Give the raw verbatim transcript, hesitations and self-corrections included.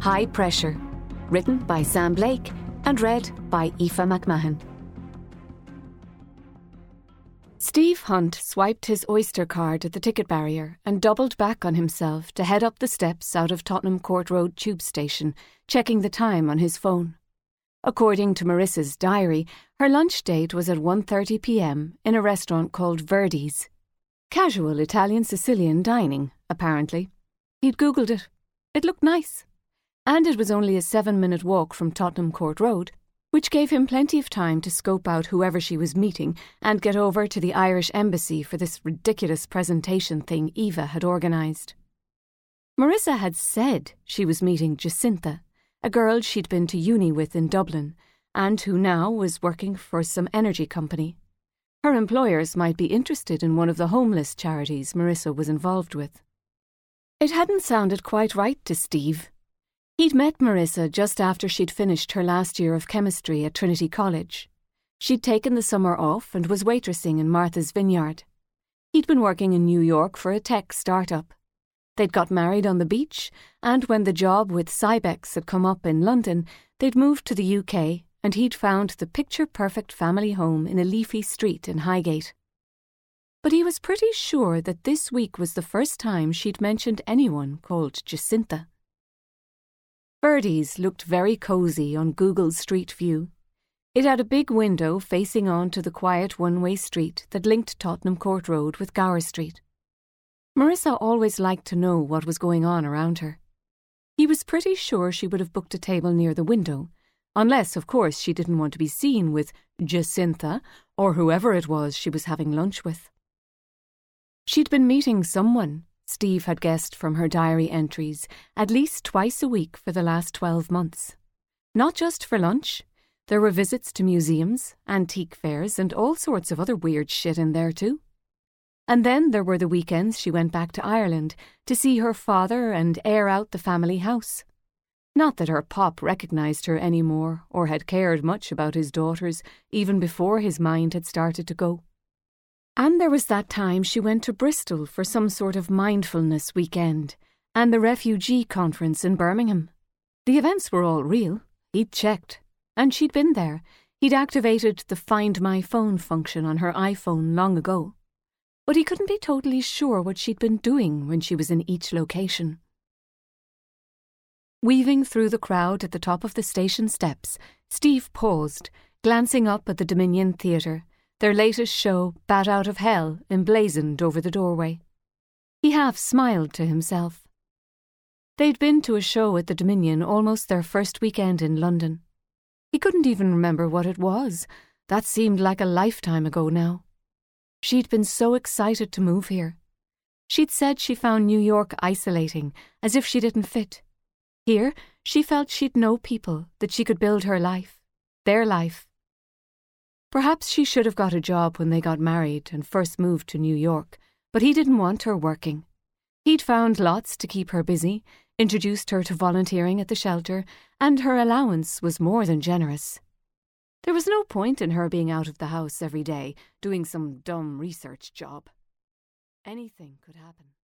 High Pressure, written by Sam Blake and read by Aoife McMahon. Steve Hunt swiped his Oyster card at the ticket barrier and doubled back on himself to head up the steps out of Tottenham Court Road tube station, checking the time on his phone. According to Marissa's diary, her lunch date was at one thirty p m in a restaurant called Verdi's. Casual Italian-Sicilian dining, apparently. He'd Googled it. It looked nice. And it was only a seven-minute walk from Tottenham Court Road, which gave him plenty of time to scope out whoever she was meeting and get over to the Irish Embassy for this ridiculous presentation thing Eva had organised. Marissa had said she was meeting Jacinta, a girl she'd been to uni with in Dublin, and who now was working for some energy company. Her employers might be interested in one of the homeless charities Marissa was involved with. It hadn't sounded quite right to Steve. He'd met Marissa just after she'd finished her last year of chemistry at Trinity College. She'd taken the summer off and was waitressing in Martha's Vineyard. He'd been working in New York for a tech startup. They'd got married on the beach, and when the job with Cybex had come up in London, they'd moved to the U K, and he'd found the picture-perfect family home in a leafy street in Highgate. But he was pretty sure that this week was the first time she'd mentioned anyone called Jacinta. Verdi's looked very cosy on Google Street View. It had a big window facing on to the quiet one-way street that linked Tottenham Court Road with Gower Street. Marissa always liked to know what was going on around her. He was pretty sure she would have booked a table near the window, unless, of course, she didn't want to be seen with Jacinta or whoever it was she was having lunch with. She'd been meeting someone, Steve had guessed from her diary entries, at least twice a week for the last twelve months. Not just for lunch. There were visits to museums, antique fairs, and all sorts of other weird shit in there too. And then there were the weekends she went back to Ireland to see her father and air out the family house. Not that her pop recognised her any more or had cared much about his daughters even before his mind had started to go. And there was that time she went to Bristol for some sort of mindfulness weekend and the refugee conference in Birmingham. The events were all real. He'd checked. And she'd been there. He'd activated the Find My Phone function on her iPhone long ago. But he couldn't be totally sure what she'd been doing when she was in each location. Weaving through the crowd at the top of the station steps, Steve paused, glancing up at the Dominion Theatre, their latest show, Bat Out of Hell, emblazoned over the doorway. He half smiled to himself. They'd been to a show at the Dominion almost their first weekend in London. He couldn't even remember what it was. That seemed like a lifetime ago now. She'd been so excited to move here. She'd said she found New York isolating, as if she didn't fit. Here, she felt she'd know people, that she could build her life, their life. Perhaps she should have got a job when they got married and first moved to New York, but he didn't want her working. He'd found lots to keep her busy, introduced her to volunteering at the shelter, and her allowance was more than generous. There was no point in her being out of the house every day, doing some dumb research job. Anything could happen.